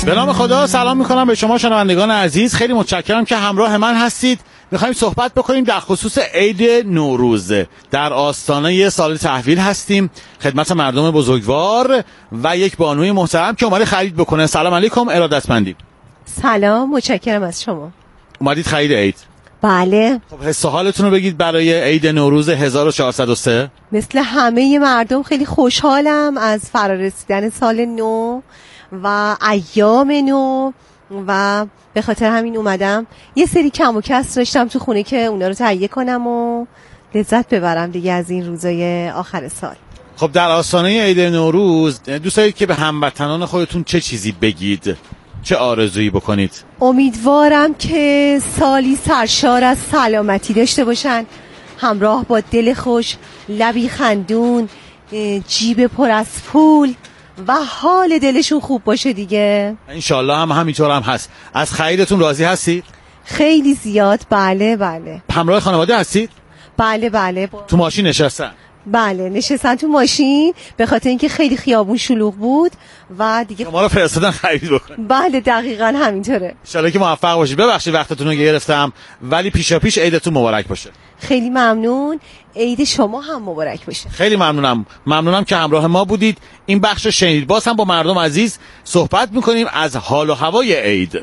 به نام خدا سلام میکنم به شما شنوندگان عزیز. خیلی متشکرم که همراه من هستید. میخوایم صحبت بکنیم در خصوص عید نوروز. در آستانه سال تحویل هستیم، خدمت مردم بزرگوار و یک بانوی محترم که اومده خرید بکنه. سلام علیکم، ارادتمندیم. سلام، متشکرم از شما. اومدید خرید عید؟ بله. خب حس و حالتون رو بگید برای عید نوروز 1403. مثل همه مردم خیلی خوشحالم از فرارسیدن سال نو و ایام نو و به خاطر همین اومدم یه سری کم و کسر داشتم تو خونه که اونا رو تهیه کنم و لذت ببرم دیگه از این روزای آخر سال. خب در آستانه عید نوروز دوست دارید که به هموطنان خودتون چه چیزی بگید؟ چه آرزویی بکنید؟ امیدوارم که سالی سرشار از سلامتی داشته باشن، همراه با دل خوش، لبی خندون، جیب پر از پول و حال دلشون خوب باشه دیگه. انشالله همینطور هم هست. از خریدتون راضی هستید؟ خیلی زیاد. بله بله. همراه خانواده هستید؟ بله بله. تو ماشین نشستن؟ بله نشستن تو ماشین، به خاطر اینکه خیلی خیابون شلوغ بود و دیگه ما رو فرستادن خرید بکنید. بله دقیقاً همینطوره. انشالله که موفق باشید. ببخشید وقتتون رو گرفتم، ولی پیشا پیش عیدتون مبارک باشه. خیلی ممنون. عید شما هم مبارک باشه. خیلی ممنونم که همراه ما بودید. این بخش شنید. باز هم با مردم عزیز صحبت میکنیم از حال و هوای عید.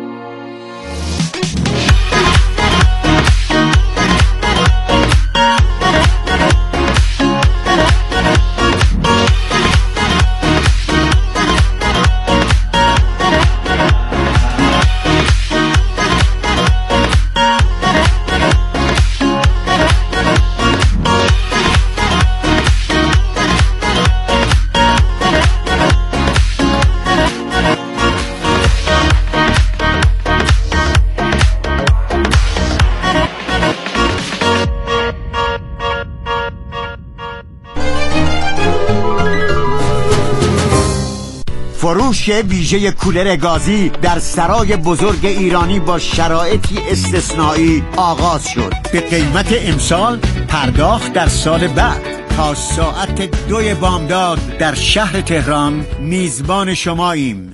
فروش ویژه کولر گازی در سرای بزرگ ایرانی با شرایطی استثنایی آغاز شد. به قیمت امسال، پرداخت در سال بعد. تا ساعت 2 بامداد در شهر تهران میزبان شماییم.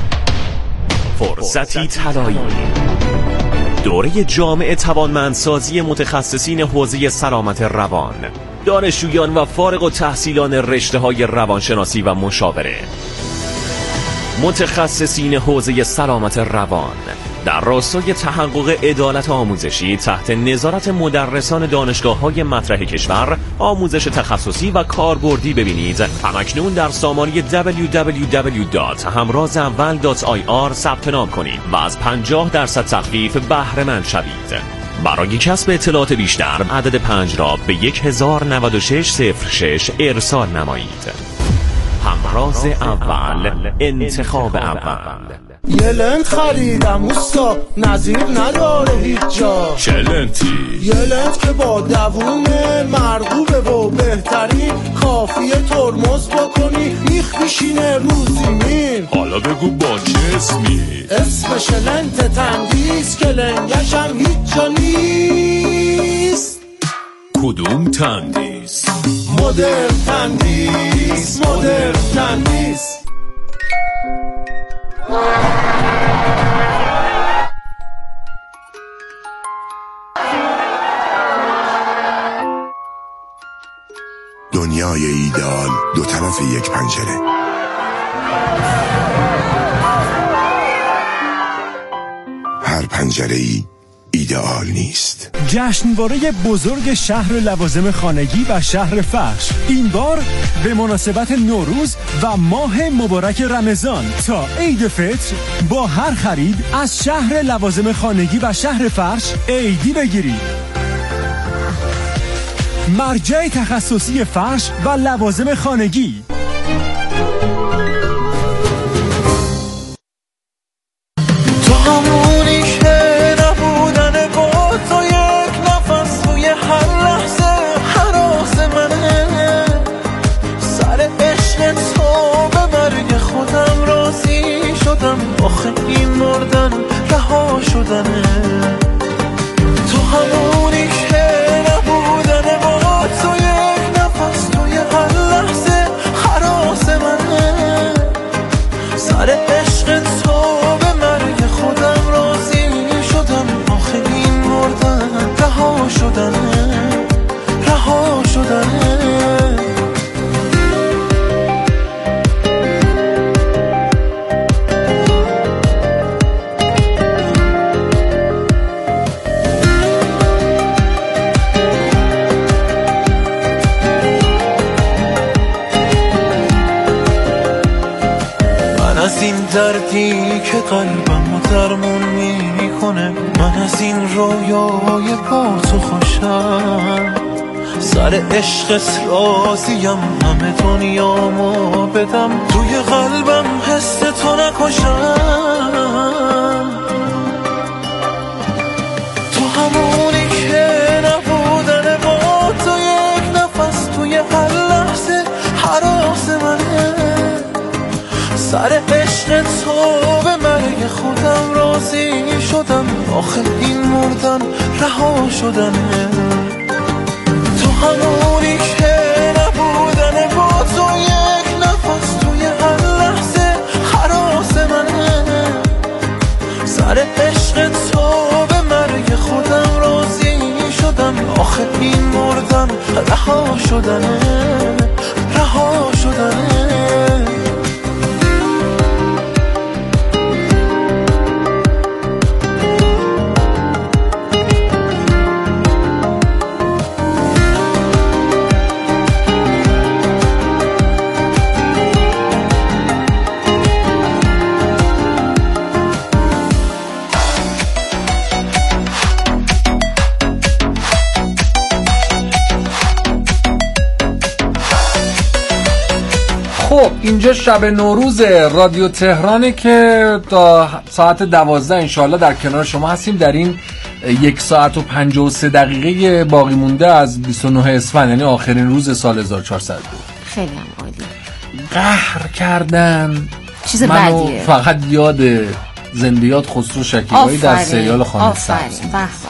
فرصتی طلایی، دوره جامع توانمندسازی متخصصین حوزه سلامت روان، دانشجویان و فارغ التحصیلان رشته‌های روانشناسی و مشاوره، متخصصین حوزه سلامت روان در راستای تحقق عدالت آموزشی تحت نظارت مدرسان دانشگاه‌های مطرح کشور. آموزش تخصصی و کاربردی ببینید همکنون در سامانه www.hamrazawal.ir ثبت نام کنید و از 50% تخفیف بهره مند شوید. برای کسب اطلاعات بیشتر عدد 5 را به 109606 ارسال نمایید. همراز اول، انتخاب اول. یه لنت خریدم اوستا، نظیر نداره هیچ جا. چه لنتی؟ یه لنت که با دوومه، مرغوبه و بهترین، کافیه ترمز بکنی میخ میشینه رو زمین. حالا بگو با چه اسمی؟ اسمش لنت تندیس که لنگش هم هیچ جا نیست. کدوم تندیس؟ مدرن تندیس، مدرن تندیس. دنیای ایدئال دو طرف یک پنجره. هر پنجره‌ای ایدئال نیست. جشنواره بزرگ شهر لوازم خانگی و شهر فرش، این بار به مناسبت نوروز و ماه مبارک رمضان تا عید فطر با هر خرید از شهر لوازم خانگی و شهر فرش عیدی بگیرید. مرجع تخصصی فرش و لوازم خانگی. تو همونی که نبودن با تو یک نفس توی هر لحظه حراس منه. سر عشق تو به مرگ خودم راضی شدم، آخه این مردن رها شدنه. تو همونی که نبودن با تو یک نفس توی هر لحظه حراس منه. سر عشق تو از این دردی که قلبم درمون میکنه، من از این رویای با تو خوشم، سر عشقت راضیم همه دنیامو بدم، توی قلبم حس تو نکشم. تو همونی که نبودن با تو یک نفس توی هر لحظه حراس منه، سر عشق تو به مرگ خودم راضی شدم، آخه این مردن رها شدنه. تو همونی که نبودن با تو یک نفس توی هر لحظه حراس منه، سر عشق تو به مرگ خودم راضی شدم، آخه این مردن رها شدنه، رها شدنه. خب اینجا شب نوروز رادیو تهرانه که تا ساعت 12 انشاءالله در کنار شما هستیم در این 1 ساعت و 53 دقیقه باقی مونده از 29 اسفند، یعنی آخرین روز سال 1402. خیلی هم عالی. قهر کردن چیز بدیه. فقط یاد زندیات خسرو شکیبایی در سریال خانه سبز.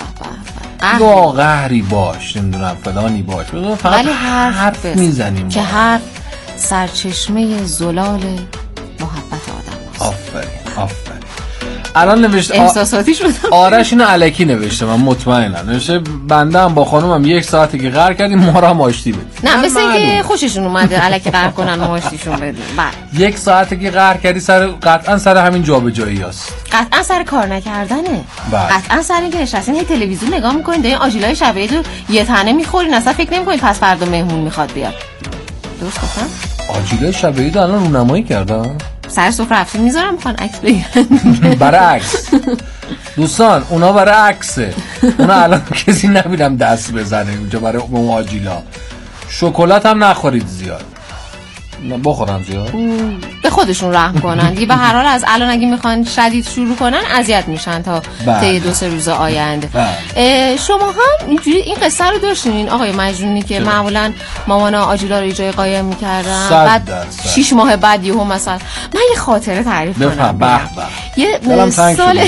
یا قهری باش، نمیدونم فلانی باش، فقط حرف میزنیم که حرف سرچشمه زلال محبت آدم هست. آفرین. الان نوشته احساساتی شدم. آرش اینو الکی نوشته، من مطمئنم نوشته بنده هم با خانومم 1 ساعته که قهر کردیم، ما را هم آشتی بدیم. نه مثل اینکه خوششون اومده الکی قهر کنن ما آشتیشون بدیم. بعد 1 ساعته که قهر کردی قطعا سر همین جابجاییاست، قطعا سر کار نکردنه، قطعا سر اینکه نشستین هی تلویزیون نگاه میکنین، این آجیلای شب عید رو یه تنه میخورین، اصلا فکر نمیکنین پس فردا مهمون میخواد بیاد. درست گفتم؟ آجیلای شب عید الان رونمایی کردن، سر سفره رفتیم میذارم میخوان عکس بگیرن. برعکس دوستان، اونا برعکسه، اونا الان کسی نبیدم دست بزنه اونجا برای اون آجیلا. شکلات هم نخورید زیاد، بخورن زیاد به خودشون رحم کنن دیگه. به هر حال از الان اگه میخوان شدید شروع کنن اذیت میشن تا طی 2-3 روز آینده. شما هم اینجوری این قصه رو داشتین آقای مجنونی که معمولا مامانا آجیلا رو جای قایم میکردن، بعد 6 ماه بعد یهو مثلا من یه خاطره تعریف کنم. یه سال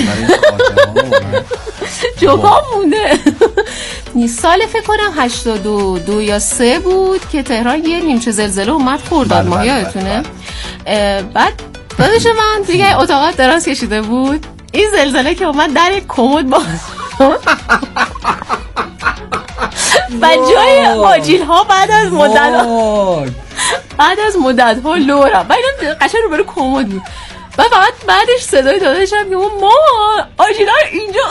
جوکا مونده سال فکر کنم 82 یا 3 بود که تهران یه نیمچه زلزله اومد خرداد ماه، یادتونه؟ بعد داداش من دیگه اتاقات دراز کشیده بود، این زلزله که اومد در کمد باز و جای آجیل ها بعد از مدت ها لورا و اینا قشنگ رو برای کمد بود. و فقط بعدش صدای داداشم که ما آجیلا اینجا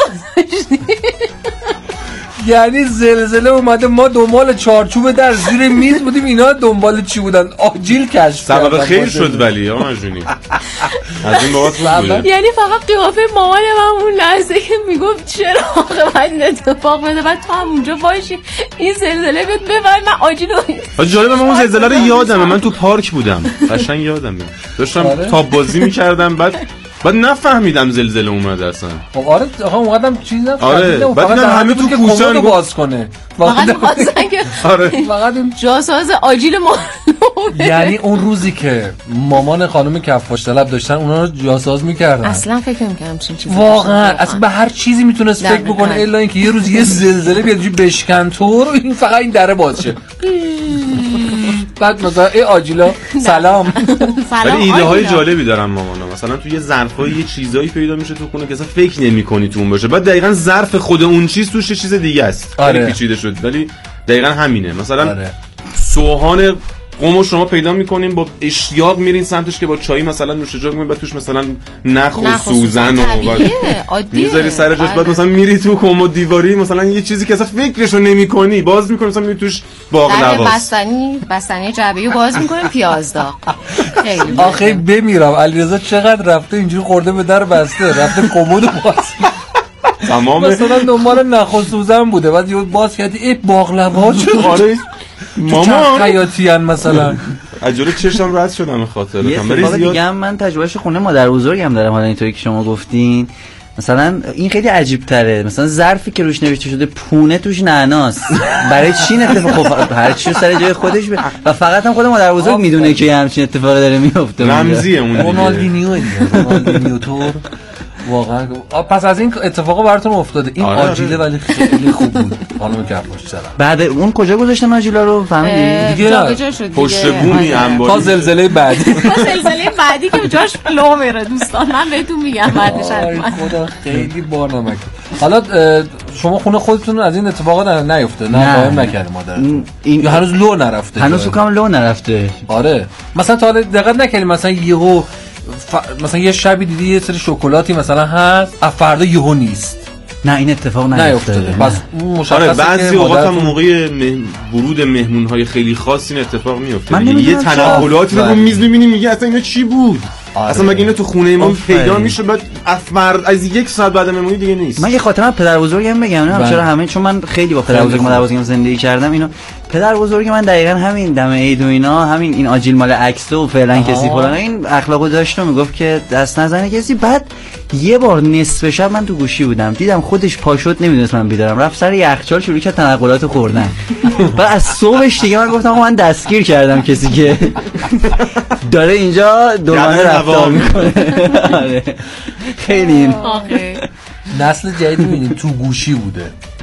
یعنی زلزله اومده، ما دنبال چارچوب در زیر میز بودیم، اینا دنبال چی بودن؟ آجیل کشف کردن. سبب خیر شد ولی آقا مجنونی از این بابت بود. یعنی فقط قیافه مامان من اون لحظه که میگفت چرا آخه باید این اتفاق بده بعد تو هم اونجا باشی این زلزله بیاد ببر من آجیل رو. جالبه من اون زلزله رو یادمه، من تو پارک بودم قشنگ یادمه، داشتم تاب بازی می‌کردم بعد نفهمیدم زلزله اومده اصلا. آره آقا اونقدرم چیز نفهمیدم. بعد همه تو کوچه رو باز کنه. فقط می‌خواستن که فقط اون جاساز آجیل ما. یعنی اون روزی که مامان خانم کفاش طلب داشتن اونا رو جاساز می‌کردن. اصلا فکر نمی‌کردم چنین چیزی. واقعا اصلا به هر چیزی میتونست فکر بکنه الا اینکه یه روز یه زلزله بیاد بشکن تو رو این فقط این دره باز شه. بعد مثلا ای آجیلا سلام. ولی ایده های جالبی دارن مامانا، مثلا تو یه ظرفای یه چیزایی پیدا میشه تو خونه که اصلا فکر نمی‌کنی تو اون باشه، بعد دقیقاً ظرف خود اون چیز توش چیز دیگه است. خیلی پیچیده شد ولی دقیقاً همینه. مثلا سوهان قومو شما پیدا می‌کنین با اشتیاق میرین سمتش که با چای مثلا نوشیجان می‌کنین، بعد توش مثلا نخ و سوزن و میذاری سر جاش، بعد مثلا میری تو کمد دیواری مثلا یه چیزی که اصلا فکرشو نمی‌کنی باز می‌کنی، مثلا میری توش باقلوا بستنی جعبه‌ای باز می‌کنیم پیاز داغ. آخه بمیرم. علیرضا چقدر رفته اینجوری خورده به در بسته، رفته کمد باز تمام مثلا دنبال نخل سوزن بوده، بعد یه باز کردی ای باقلوا چه آره مامان حیاتی ان مثلا. اجوره چشم رد شدم خاطراتم. یه اتفاق دیگه هم من تجربهش خونه مادر بزرگم دارم، حالا اینطوری که شما گفتین مثلا این خیلی عجیب تره، مثلا ظرفی که روش نوشته شده پونه توش نعناست، برای چی این اتفاق؟ خب هر چی سر جای خودش و فقط هم خود مادر بزرگ میدونه که همچین اتفاقی داره میفته. رمزیه اون رونالدینیو طور واقعا. پس از این اتفاقا براتون افتاده این آجیله ولی خیلی خوب بود خانم کفاش سلام. بعد اون کجا گذاشتن آجیلا رو فهمیدی؟ دیگه جا شد پشت بومی انباری تا زلزله بعدی که جاش لو میره دوستان، من بهتون میگم بعدش خدا خیلی بارنمک. حالا شما خونه خودتون از این اتفاقا نیفته؟ نه قائم نکرده مادر این هنوز لو نرفته؟ هنوز کام لو نرفته. آره مثلا تا حالا دقت نکردی مثلا یهو مثلا یه شبی دیدی یه سری شکلاتی مثلا هست فردا یهو نیست؟ نه این اتفاق نیفتاده. پس آره بعضی اوقات هم موقع ورود مهمون‌های خیلی خاص این اتفاق میفته. یه تنقلاتی رو میز می‌بینی میگه اصلا اینا چی بود؟ اصلا مگه اینا تو خونه ما پیدا میشه بعد از یک ساعت بعد مهمونی دیگه نیست. من یه خاطرم پدر بزرگم بگم نه چرا همه، چون من خیلی با پدر بزرگ مادر بزرگم زندگی کردم. اینو پدر بزرگ من دقیقاً همین دم عید و اینا همین این آجیل مال عکس و فعلا کسی فلان این اخلاقو داشت و میگفت که دست نزنه کسی. بعد یه بار نصف شب من تو گوشی بودم دیدم خودش پا شد، نمیدونست من بیدارم، رفت سر یخچال شروع کرد تنقلات خوردن. بعد از صبحش دیگه من گفتم من دستگیر کردم کسی که داره اینجا دورانه رفتار میکنه. خیلی این نسل جدید میبینید تو گوشی بوده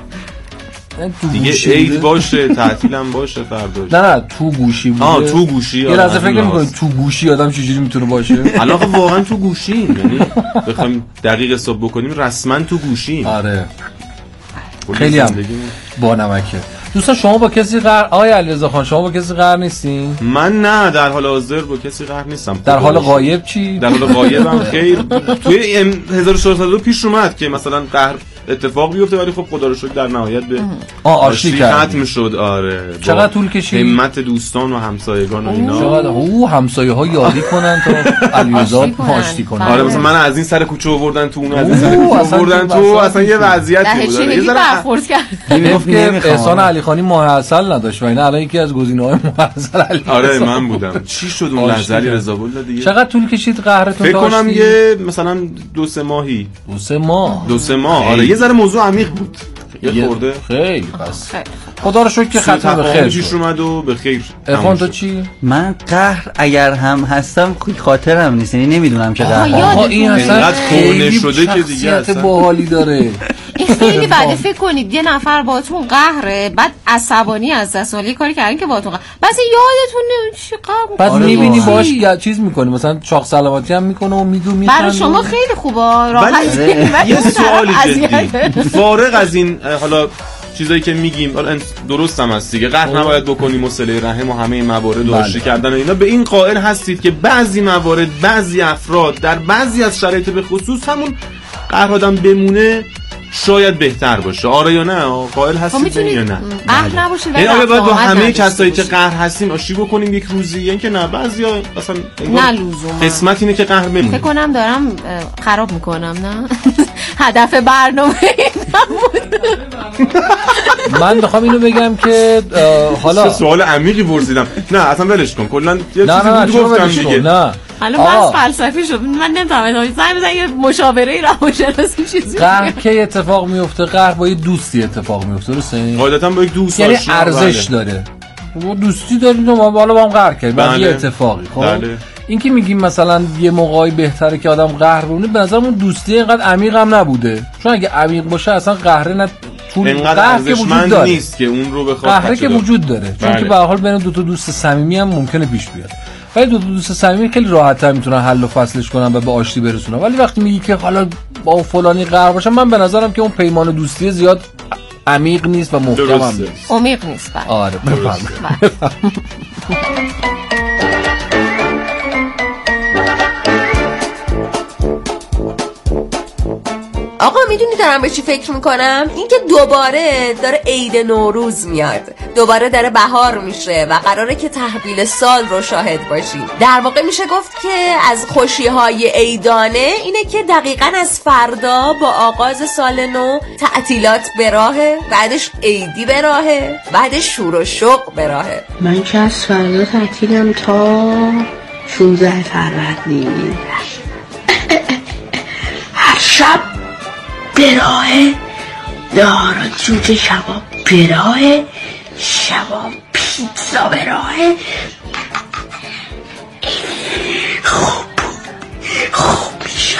دیگه عید باشه تعطیلم باشه فرداش. نه تو گوشی بوده. تو گوشی. یه لحظه فکر نمی‌کنید تو گوشی آدم چجوری میتونه باشه؟ الان واقعا تو گوشی، یعنی بخوایم دقیق حساب بکنیم رسما تو گوشی. آره خیلی هم با نمکه. دوستان شما با کسی قهر آیا علیرضا خان شما با کسی قهر نیستین؟ من نه در حال حاضر با کسی قهر نیستم. در حال غایب چی؟ در حال غایبم خیر. توی 1402 پیش اومد که مثلا قهر اتفاق بیفته ولی خب خدا رو شکر در نهایت به آشتی ختم شد. آره چقدر طول کشید؟ همت دوستان و همسایگان و اینا چقدر همسایه‌ها یادی کنن تا علیرضا آشتی کنه. آره مثلا من از این سر کوچه آوردن تو اون از این سر کوچه آوردن تو اصلا یه وضعیتی بود. یه ذره برخورد کرد. میگفت که احسان علیخانی ماه عسل نداشت و اینا الان یکی از گزینه‌های ماه عسل علی. آره من بودم. چی شد اون لحظه رضا الله دیگه؟ چقدر طول کشید قهرتون؟ فکر کنم یه مثلا 2-3 ماهی. 2-3 ماه. آره یه ذره موضوع عمیق بود. یه خورده خیلی بس خدا رو شکر که ختم به خیر پیش اومد و به خیر. افان تو چی؟ من قهر اگر هم هستم خاطرم نیست، یعنی نمیدونم که قهر. این اصلا خونه شده که دیگه اصلا باحالی داره. این خیلی بده. فکر کنید یه نفر باهاتون قهره بعد عصبانی از دست ولی کاری کردن که باهاتون بس یادتون چی قهر بعد میبینی باش یه چیز میکنه مثلا چاق سلامتی هم میکنه و میخنده. برای شما خیلی خوبه راحت. یه سوال جدی فارغ از این حالا چیزایی که میگیم درست هم هست دیگه، قهر نباید بکنیم و صله رحم و همه این موارد آشتی کردن و اینا، به این قائل هستید که بعضی موارد بعضی افراد در بعضی از شرایط به خصوص همون قهر آدم بمونه شاید بهتر باشه. آره یا نه؟ قائل هستید یا نه؟ قهر نباشه یعنی آیا باید با همه کسایی که قهر هستیم آشتی بکنیم یک روزی؟ یعنی که نه بعضیا اصلا نه لزوما قسمت اینه که قهر بمونه. فکر کنم دارم خراب میکنم نه هدف برنامه نبود. من میخوام اینو بگم که حالا سوال عمیقی پرسیدم. نه اصلا ولش کن کلا یه چیزی گفتم دیگه. نه حالا بس فلسفی شد من نمی‌فهمم. زنگ یه مشاوره روانشناسی چیزی. قهر که اتفاق میفته قهر با یه دوستی اتفاق میفته درسته؟ قاعدتاً با یک دوست یعنی ارزش داره. ما دوستی داریم و بالا با هم قهر کردیم بعد یه اتفاقی خب این که میگیم مثلا یه موقعی بهتره که آدم قهر بکنه به نظرم اون دوستی اینقدر عمیق هم نبوده، چون اگه عمیق باشه اصلا قهر نه اینقدر ارزشمند نیست که اون رو بخواد. قهره که وجود داره چون که به هر حال بین دو تا دوست صمیمی هم ممکنه پیش بیاد، ولی دو تا دوست صمیمی خیلی راحت‌تر میتونن حل و فصلش کنن و به آشتی برسونن. ولی وقتی میگی که حالا با فلانی قهر باشه، من به نظرم که اون پیمان دوستی زیاد عمیق نیست و محکم هم نیست. عمیق نیست. آره بفهم. آقا میدونی دارم به چی فکر میکنم؟ این که دوباره داره عید نوروز میاد دوباره داره بهار میشه و قراره که تحویل سال رو شاهد باشیم. در واقع میشه گفت که از خوشی‌های عیدانه اینه که دقیقاً از فردا با آغاز سال نو تعطیلات به راهه، بعدش عیدی به راهه، بعدش شور و شوق به راهه. من که از فردا تعطیلم تا 16 فروردین. هر شب به راهه، دارا جوجه کباب به راهه، شبام پیتزا به راهه. خوب میشم.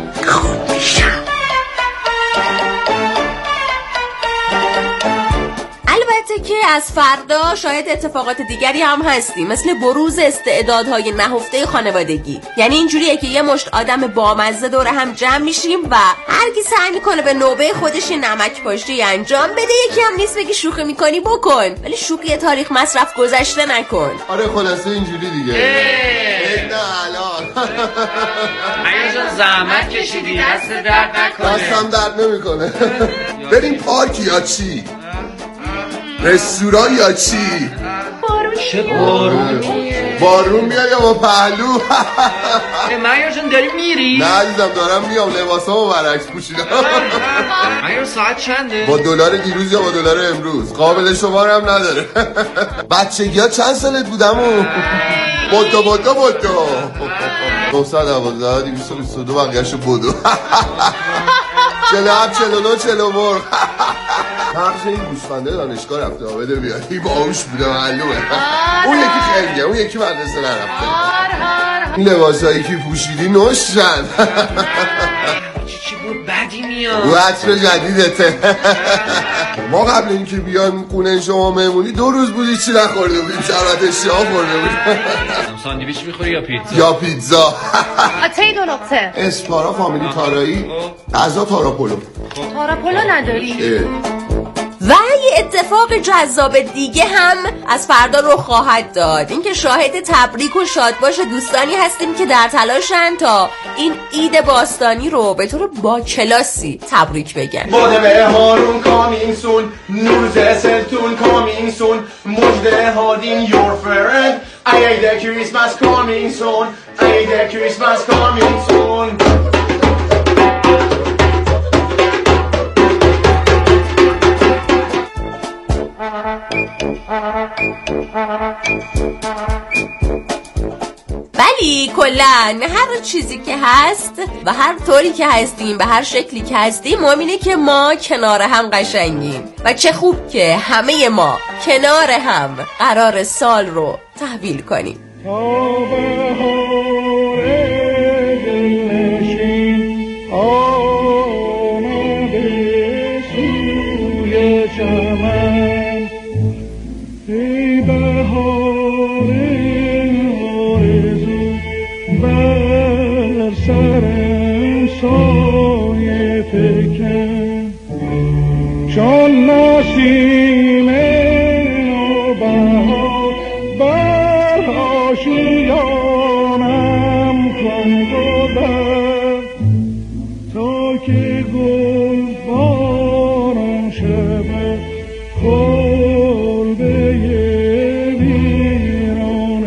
البته که از فردا شاید اتفاقات دیگری هم هستیم، مثل بروز استعدادهای نهفته خانوادگی. یعنی اینجوریه که یه مشت آدم بامزه دور هم جمع میشیم و هر کی سعی میکنه به نوبه خودش نمک پاشتی انجام بده. یکی هم نیست بگی شوخی میکنی بکن، ولی شوخی تاریخ مصرف گذشته نکن. آره خلاصه اینجوری دیگه. نه الان اگه جان زحمت کشیدی دست درد نکنه. دستم درد نمیکنه. بریم پارک یا چی؟ رستوران یا چی؟ چه بارونیه؟ بارون میاد یا با پهلو؟ مهیار جان داری میری؟ نه عزیزم دارم میام، لباسامو برعکس پوشیدم. مهیار ساعت چنده؟ با دلار دیروز یا با دلار امروز؟ قابل شمار هم نداره. بچگی ها چند سالت بودم و بودو 912 222 بقیه‌شو بودو. 47 49 40 مرغ. نقش این گوسفنده دانشگاه رفته بده بیاد. این باهوش بوده معلومه. اون یکی خنگه، اون یکی مدرسه نرفته. این لباسایی که پوشیدی نوشن. چی بود بدی میاد؟ او عطر جدیدته. ما قبل اینکه بیان خونه شما مهمونی 2 روز بودی چی نخورده بودیم، شربت اشتها خورده بودیم. ساندویچ میخوری یا پیتزا؟ یا پیتزا. آتهی 2 نقطه اسپارا فامیلی تارایی، غذا تاراپولو. تاراپولو نداری؟ و یه اتفاق جذاب دیگه هم از فردا رخ خواهد داد، اینکه شاهد تبریک و شادباش دوستانی هستیم که در تلاشن تا این عید باستانی رو به طور با کلاسی تبریک بگن. باده به هارون کامینسون، نوروز سلتون کامینسون، مجده هادین یور فرند، عید کریسمس کامینسون، عید کریسمس کامینسون. ولی کلن هر چیزی که هست و هر طوری که هستیم به هر شکلی که هستیم، مهم اینه که ما کنار هم قشنگیم و چه خوب که همه ما کنار هم قرار سال رو تحویل کنیم. چون نسیم نوبهار بر آشیانم کن گذر، تا که گل باران شود کلبه ویران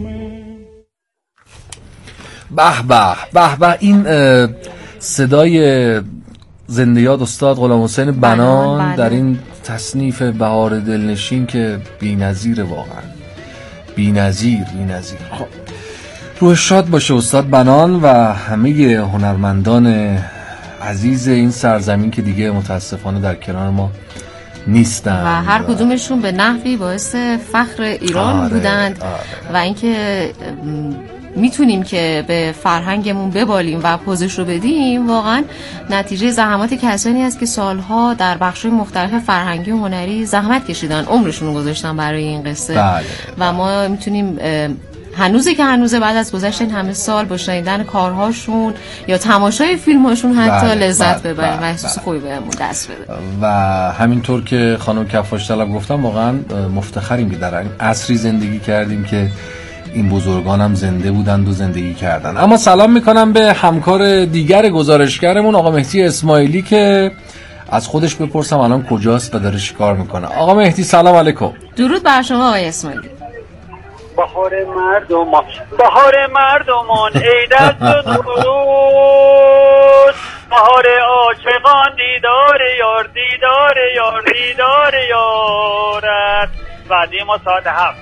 من. به به این صدای زنده یاد استاد غلام حسین بنان در این تصنیف بهار دلنشین که بی‌نظیره، واقعا بی‌نظیر. روح شاد باشه استاد بنان و همه هنرمندان عزیز این سرزمین که دیگه متاسفانه در کنار ما نیستن و هر کدومشون به نحوی باعث فخر ایران بودند. و اینکه میتونیم که به فرهنگمون ببالیم و پوزش رو بدیم، واقعا نتیجه زحمات کسانی است که سالها در بخش‌های مختلف فرهنگی و هنری زحمت کشیدن، عمرشون رو گذاشتن برای این قصه. و ما میتونیم هنوزه که هنوزه بعد از گذشت این همه سال با شنیدن کارهاشون یا تماشای فیلم‌هاشون حتی لذت ببریم و احساس خوبی بهمون دست بده. و همینطور که خانم کفاش طلب گفتم، واقعا مفتخریم که در این عصری زندگی کردیم که این بزرگان هم زنده بودند و زندگی کردن. اما سلام میکنم به همکار دیگر گزارشگرمون آقا مهدی اسماعیلی که از خودش بپرسم الان کجاست و داره چیکار میکنه. آقا مهدی سلام علیکم. درود بر شما آقای اسماعیلی. بهار مردمان ای دست و نوروز، بهار عاشقان دیدار یار، دیدار یار، دیدار یارت. بعدی ما ساعت 7.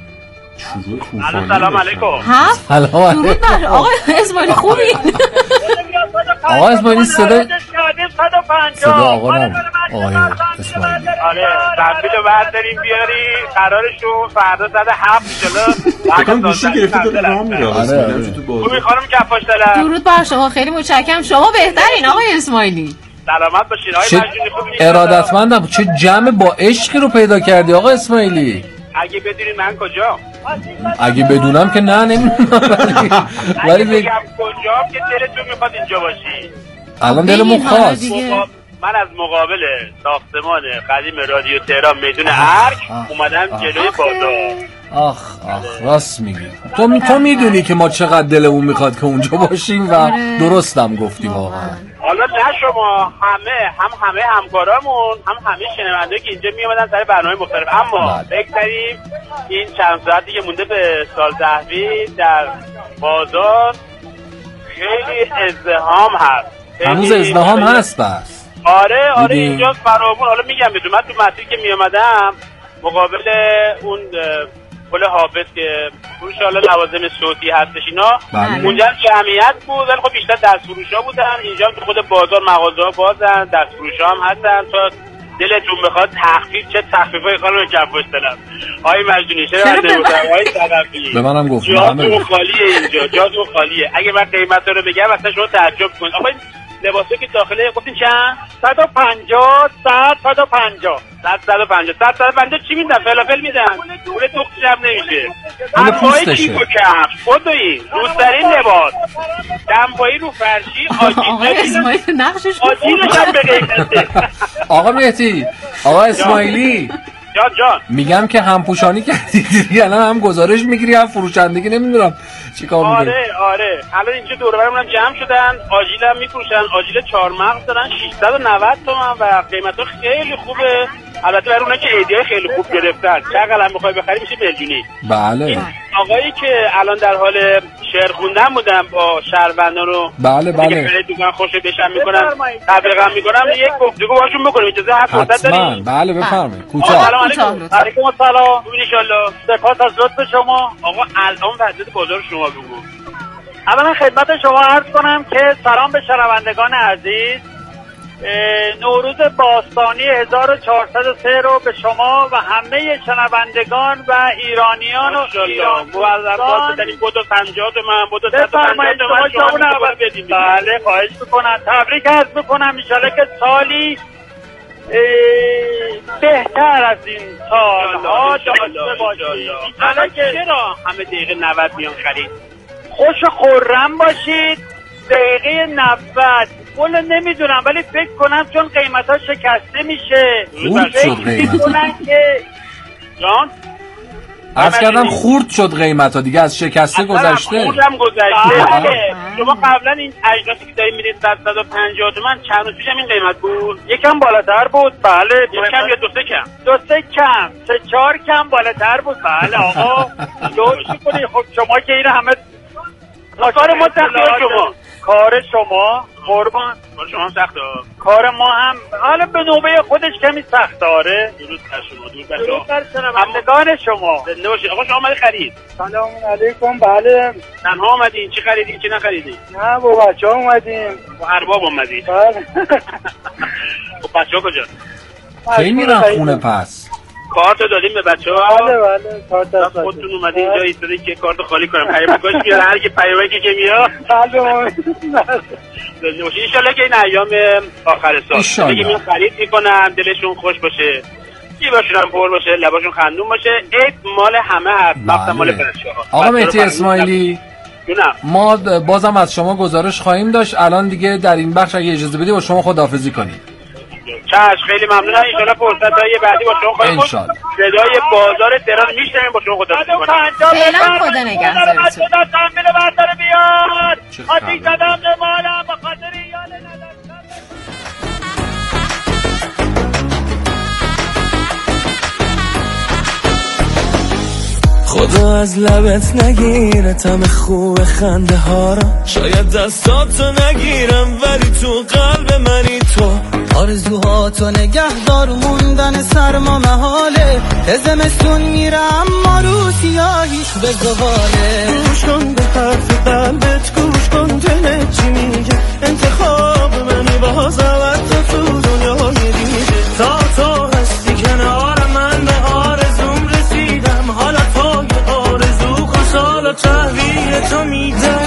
سلام علیکم. سلام درود بر آقای اسماعیلی. خوبی؟ آقا اسماعیلی صدا آقا اسماعیلی. آره تحویل بعد داریم بیاری، قرارشون فردا ساعت 7 ان فکرم گوشی گرفته داره راه میره. خوبی خانم کفاش دلم. درود بر شما، خیلی متشکرم. شما بهترین آقای اسماعیلی. سلامت باشین آقای مجنونی. خوبی؟ ارادتمندم. چه جمع با عشقی رو پیدا کردی آقا اسماعیلی. اگه بدونید من کجا؟ اگه بدونم که نه نمیدونم، ولی بگم کجا که دلتون میخواد اینجا باشی. الان دلمون خواست. من از مقابل ساختمان قدیم رادیو تهران میدون ارک اومدم جلوی بازار. آخ راست میگی. تو میدونی که ما چقدر دلمون میخواد که اونجا باشیم و درستم گفتی واقعا. حالا نه شما، همه همکارامون، همه شنوندهایی که اینجا میامدن سر برنامه مختلف، اما بگذاریم این چند ساعتی که مونده به سال تحویل در بازار خیلی ازدحام هست. هنوز ازدحام هست بس. آره اینجا فراوون. حالا میگم بدون من تو مسیری که میامدم مقابل اون پل حافظ که فروش حالا لوازم صوتی هستش اینا، اونجا جمعیت بود ولی خب بیشتر دست فروشا بودن. اینجا هم تو خود بازار مغازه‌ها بازن، دست فروشا هم هستن. تا دلتون بخواد تخفیف، چه تخفیفای خانم کفاش دلم. آقای مجنونی چرا نمی‌گم آقای صدفی؟ به منم گفت جاتون خالیه اینجا، جاتون خالیه. اگه من قیمتا رو بگم اصلا شما تعجب کنید. آقا لباسه که داخله گفتین چند؟ 150 چی میدن؟ فلافل میدن. پول توخش هم نمیشه. همپایی کیف و کفش خودویی روزترین لباس دمپایی رو فرشی آجیلش هم به قیمته. آقا مهدی، آقا اسماعیلی جان میگم که هم پوشانی کردی دیگه، الان هم گزارش میگیری هم فروشندگی، نمیدونم چیکار میکنی. آره الان اینجا دور و برمون جمع شدن، آجیل هم میفروشن، آجیل 4 مغز دارن 690 تومن و قیمتا خیلی خوبه. البته برای اونایی که ایدیای خیلی خوب گرفتن چقدر هم میخوای بخری میشه میلیونی. بله آقایی که الان در حال شعر خوندن بودن با شهروندان رو بله که دوستان خوش بشن میکنن تبلیغ میکنن، یک گفتگو باشون بکنیم. اجازه هر فرصت داریم؟ بله بفرمایید. کوتاه. سلام علیکم. السلام. ان شاء الله. سپاس از لطف شما. آقا الان وضعیت بازار شما بگو. اولا خدمت شما عرض کنم که سلام به شنوندگان عزیز. نوروز باستانی 1403 رو به شما و همه شنوندگان و ایرانیان و ایرانیان بودو 50 من بودو 150 من شما بدیم. بله خواهش میکنم. تبریک عرض میکنم. انشالله که سالی بهتر از این سالها داشته باشید. حالا که چرا همه دقیقه 90 میان خرید؟ خوش و خرم باشید. دقیقه 90 ولی نمیدونم، ولی فکر کنم چون قیمت ها شکسته میشه فکر کنم که جان از کردم خورد شد قیمت ها دیگه، از شکسته گذشته. خوردم گذشته. شما قبلا این اجناسی که داریم میدید 150 تومن چند روز پیشم این قیمت بود؟ یکم بالاتر بود. بله یکم یا دو سه کم 3-4 کم بالاتر بود. بله آقا دوشی کنی. خب شما که این همه کار ما تقدیر شما، کار شما قربان شما سخته، کار ما هم حالا به نوبه خودش کمی سخت داره. درود بر شما همدگان شما. زنده باشید. آقا شما اومدی خرید؟ سلام علیکم. بله تنها اومدین؟ چی خریدین چی نخریدین؟ نه با بچه‌ها اومدیم. با ارباب اومدین؟ بله. خب بچه‌ها کجا؟ کی میرن خونه پس؟ کارت دادیم به بچه‌ها. بله کارت دادیم. خودتون اومدین اینجا ایستادین که کارت خالی کنم. پیامکاش میاد، هر کی پیامکی که میاد. بله ان شاءالله که این ایام آخر سال دیگه خرید میکنن، دلشون خوش باشه، جیبشون هم پر باشه، لباشون خندون باشه. عید مال همه هست، مثلا مال بچه‌ها. آقا مهدی اسماعیلی ما بازم از شما گزارش خواهیم داشت. الان دیگه در این بخش اگه اجازه بدی با شما خداحافظی کنیم. چشم خیلی ممنونم. ان شاءالله فرصت‌های بعدی با شما خواهیم بود. صدای بازار تهران میشنویم، با شما خداحافظی کنیم. فعلا خدا نگهدارتون. تحویل بردار بیاد. آتیش زدم به مالم به خاطر ایال نظر. خدا از لبت نگیره تم خوب خنده ها را، شاید دستاتو نگیرم ولی تو قلب منی تو. آرزوهاتو نگهدار موندن سرما محاله، زمستون میره اما رو سیاهیش به زغاله. گوش کن به حرف قلبت، گوش کن دلت چی میگه، انتخاب منی بازم تو دنیای دیگه. تا هستی کنار من به آرزوم رسیدم، حالا تا یه آرزو خوشحال و تحویل تو میدم.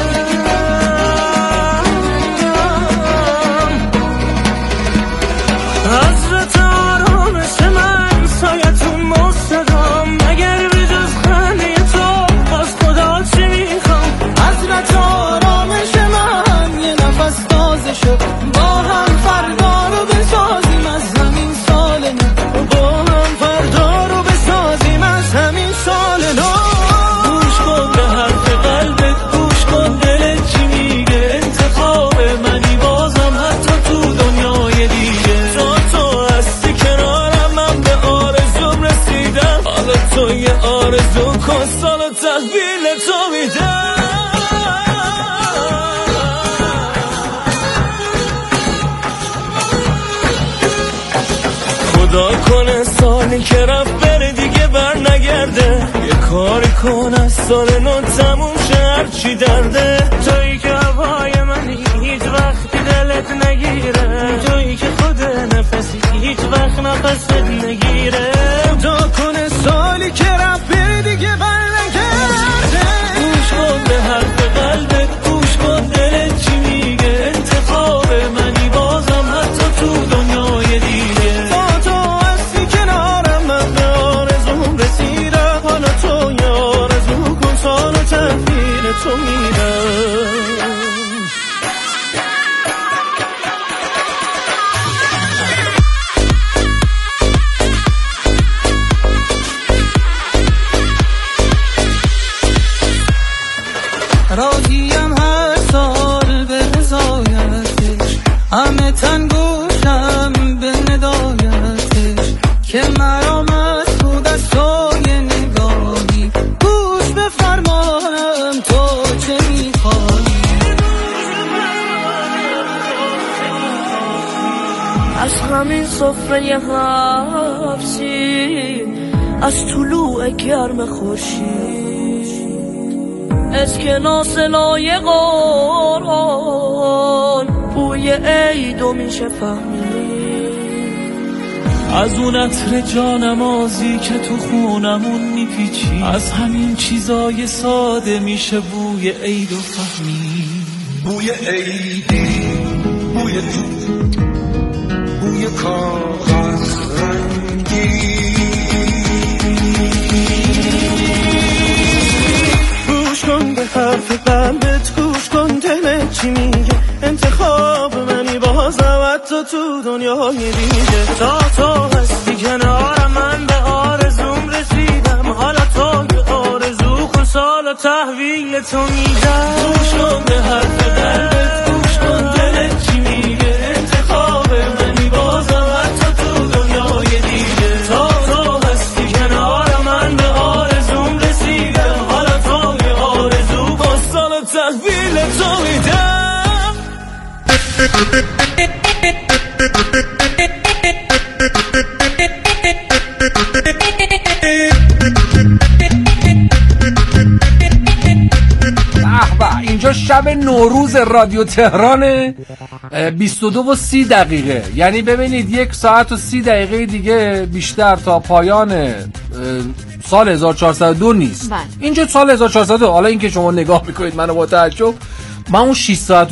حضرت آرامش من سایتون مستدام، مگر به جز خنده تو از خدا چی میخوام. حضرت آرامش من یه نفس تازه شد، با هم فردا رو بسازیم از همین سال نو، با هم فردا رو بسازیم از همین سال نو. گوش کن به حرف قلبت، گوش کن دلت چی میگه، انتخاب منی بازم حتی تو دنیای دیگه. تو هستی کنارم من به آرزوم رسیدم، حالا تو یه آرزو کن سال و تحویل تو میدم. خدا کنه سالی که رفت بره دیگه بر نگرده، یه کاری کن از سال نو تموم شه هرچی درده. تویی که هوای منی هیچ وقتی دلت نگیره، تویی که خود نفسی هیچ وقت نفست نگیره. خدا کنه سالی که رفت بره دیگه بر نگرده. گوش کن به حرف قلبت، گوش کن دلت چی میگه، انتخاب منی بازم حتی تو دنیای دیگه. تو هستی کنارم من به آرزوم رسیدم، حالا تو یه آرزو کن سال و تحویل تو میدم. راضیم هر سال به رضایتش، همه تن گوشم به ندایتش، که مرام از تو دستای نگاهی، گوش به فرمانم تو چه میخوایی. از همین سفره حبسی، از طلوع گرم خورشید، اسکناس لایق قرآن، بوی عیدو میشه فهمید. از اون عطر جانمازی که تو خونمون میپیچی، از همین چیزای ساده میشه بوی عیدو فهمید. بوی عیدی، بوی دود، بوی کاغذ رنگی. گوش کن به حرف قلبت، گوش کن دلت چی میگه، انتخاب منی بازم حتی تو دنیای دیگه. تا هستی کنارم من به آرزوم رسیدم، حالا تو یه آرزو کن سال و تحویل تو میدم. گوش کن به حرف قلبت، گوش کن دلت چی میگه، انتخاب منی بازم حتی تو دنیای دیگه. تا هستی کنارم من به آرزوم رسیدم، حالا تو یه آرزو کن سال و تحویل تو میدم. اینجا شب نوروز رادیو تهران 22:30، یعنی ببینید 1 ساعت و 30 دقیقه دیگه بیشتر تا پایان سال 1402 نیست. اینجا سال 1402. حالا اینکه شما نگاه میکنید منو با تعجب، من اون 6 ساعت